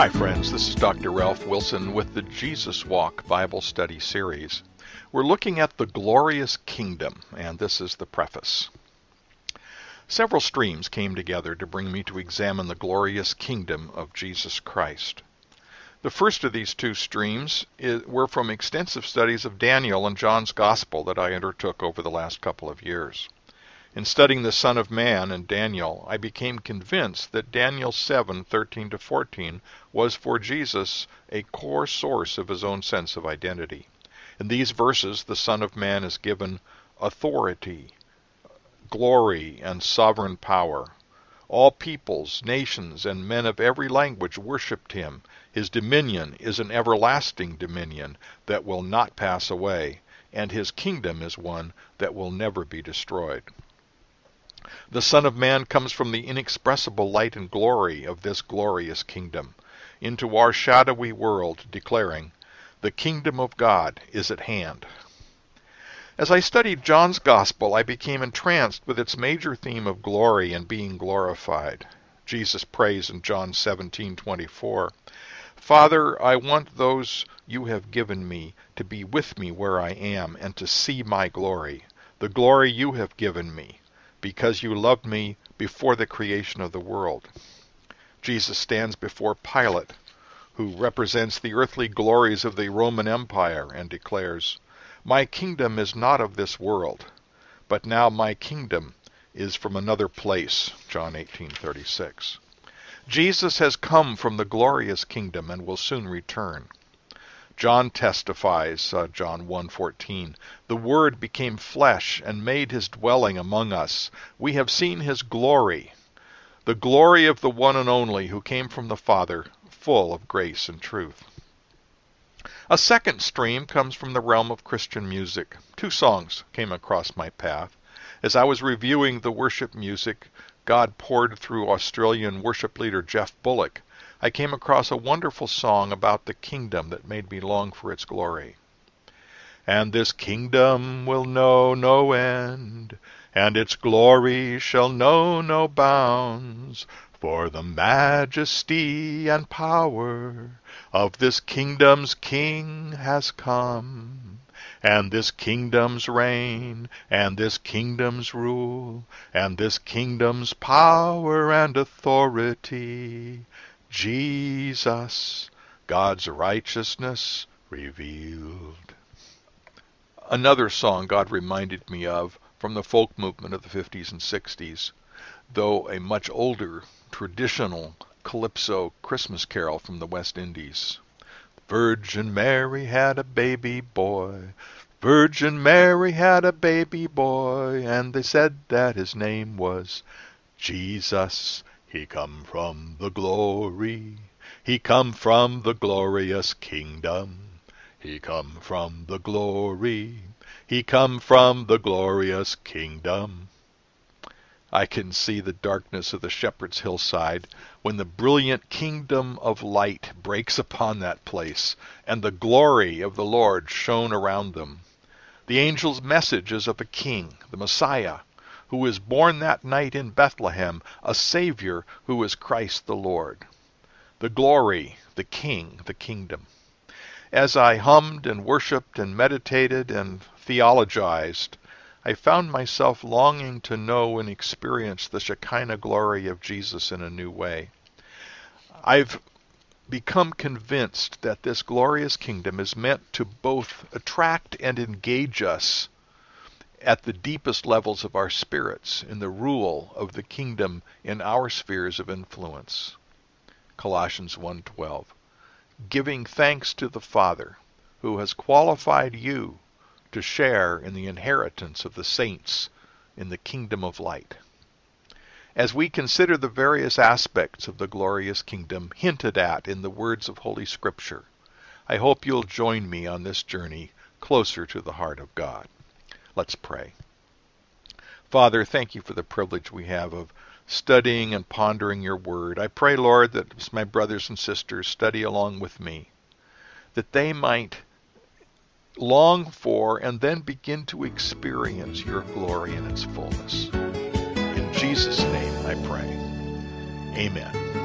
Hi friends, this is Dr. Ralph Wilson with the Jesus Walk Bible Study Series. We're looking at the glorious kingdom, and this is the preface. Several streams came together to bring me to examine the glorious kingdom of Jesus Christ. The first of these two streams were from extensive studies of Daniel and John's Gospel that I undertook over the last couple of years. In studying the Son of Man and Daniel, I became convinced that Daniel 7:13-14 was for Jesus a core source of his own sense of identity. In these verses, the Son of Man is given authority, glory, and sovereign power. All peoples, nations, and men of every language worshipped him. His dominion is an everlasting dominion that will not pass away, and his kingdom is one that will never be destroyed. The Son of Man comes from the inexpressible light and glory of this glorious kingdom into our shadowy world, declaring, "The kingdom of God is at hand." As I studied John's Gospel, I became entranced with its major theme of glory and being glorified. Jesus prays in John 17:24, "Father, I want those you have given me to be with me where I am and to see my glory, the glory you have given me, because you loved me before the creation of the world." Jesus stands before Pilate, who represents the earthly glories of the Roman Empire, and declares, "My kingdom is not of this world, but now my kingdom is from another place." John 18:36. Jesus has come from the glorious kingdom and will soon return. John testifies, John 1:14, "The Word became flesh and made his dwelling among us. We have seen his glory, the glory of the one and only who came from the Father, full of grace and truth." A second stream comes from the realm of Christian music. Two songs came across my path. As I was reviewing the worship music God poured through Australian worship leader Jeff Bullock, I came across a wonderful song about the kingdom that made me long for its glory. "And this kingdom will know no end, and its glory shall know no bounds, for the majesty and power of this kingdom's King has come. And this kingdom's reign, and this kingdom's rule, and this kingdom's power and authority, Jesus, God's righteousness revealed." Another song God reminded me of from the folk movement of the 50s and 60s, though a much older, traditional calypso Christmas carol from the West Indies. "Virgin Mary had a baby boy, Virgin Mary had a baby boy, and they said that his name was Jesus. He come from the glory, he come from the glorious kingdom. He come from the glory, he come from the glorious kingdom." I can see the darkness of the shepherd's hillside when the brilliant kingdom of light breaks upon that place, and the glory of the Lord shone around them. The angel's message is of a king, the Messiah, who is born that night in Bethlehem, a Savior who is Christ the Lord. The glory, the king, the kingdom. As I hummed and worshipped and meditated and theologized, I found myself longing to know and experience the Shekinah glory of Jesus in a new way. I've become convinced that this glorious kingdom is meant to both attract and engage us at the deepest levels of our spirits in the rule of the kingdom in our spheres of influence. Colossians 1:12, "Giving thanks to the Father, who has qualified you to share in the inheritance of the saints in the kingdom of light." As we consider the various aspects of the glorious kingdom hinted at in the words of Holy Scripture, I hope you'll join me on this journey closer to the heart of God. Let's pray. Father, thank you for the privilege we have of studying and pondering your word. I pray, Lord, that as my brothers and sisters study along with me, that they might long for and then begin to experience your glory in its fullness. In Jesus' name I pray. Amen.